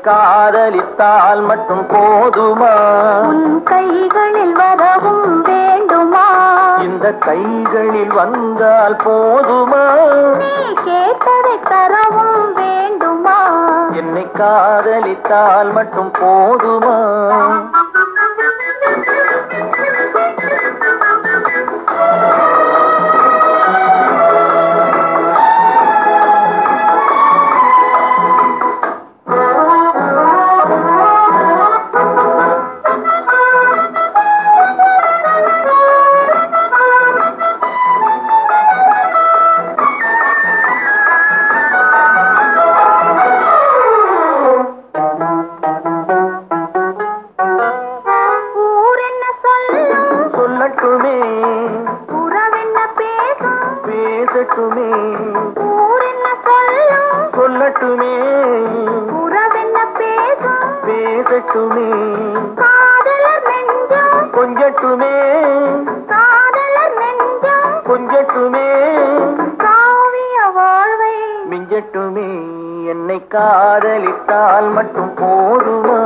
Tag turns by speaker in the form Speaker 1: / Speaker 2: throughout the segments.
Speaker 1: காதலித்தால் மட்டும் போதுமா?
Speaker 2: உன் கைகளில் வரவும் வேண்டுமா?
Speaker 1: இந்த கைகளில் வந்தால் போதுமா?
Speaker 2: நீ கேட்டதை தரவும் வேண்டுமா?
Speaker 1: என்னை காதலித்தால் மட்டும் போதுமா? சொல்லட்டுமே
Speaker 2: உறவென்ன பேசும்
Speaker 1: பேசட்டுமே,
Speaker 2: ஊரென்ன சொல்லும்
Speaker 1: சொல்லட்டுமே
Speaker 2: உறவென்ன பேசும்
Speaker 1: பேசட்டுமே,
Speaker 2: காதலர் நெஞ்சம்
Speaker 1: கொஞ்சட்டுமே
Speaker 2: காதலர் நெஞ்சம்
Speaker 1: கொஞ்சட்டுமே,
Speaker 2: காவிய வாழ்வை
Speaker 1: மிஞ்சட்டுமே. என்னை காதலித்தால் மட்டும் போதுமா?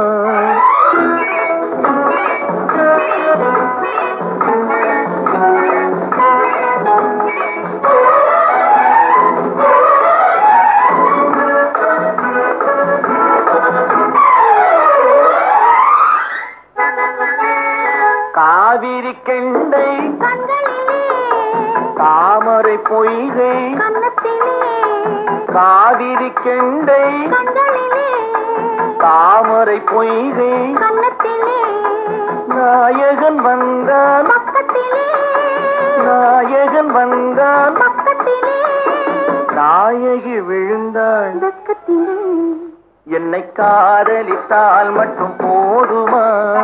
Speaker 1: காவிரி கெண்டை
Speaker 2: கண்களிலே
Speaker 1: தாமரை பொய்கை,
Speaker 2: கன்னத்திலே
Speaker 1: காவிரி கெண்டை
Speaker 2: கண்களிலே
Speaker 1: தாமரை பொய்கை,
Speaker 2: கன்னத்திலே
Speaker 1: நாயகன் வந்தான்
Speaker 2: பக்கத்திலே
Speaker 1: நாயகன் வந்தான்,
Speaker 2: பக்கத்திலே
Speaker 1: நாயகி விழுந்தாள்
Speaker 2: பக்கத்திலே.
Speaker 1: என்னை காதலித்தால் மட்டும் போதுமா?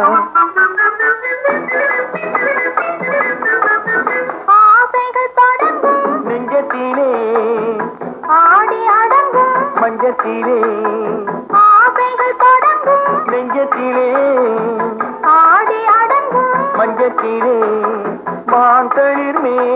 Speaker 2: ஆசைகள் தொடங்கும்
Speaker 1: நெஞ்சத்திலே
Speaker 2: ஆடி அடங்கும்
Speaker 1: மஞ்சத்திலே,
Speaker 2: ஆசைகள் தொடங்கும்
Speaker 1: நெஞ்சத்திலே
Speaker 2: ஆடி அடங்கும்
Speaker 1: மஞ்சத்திலே, மாந்தளிர் மேல்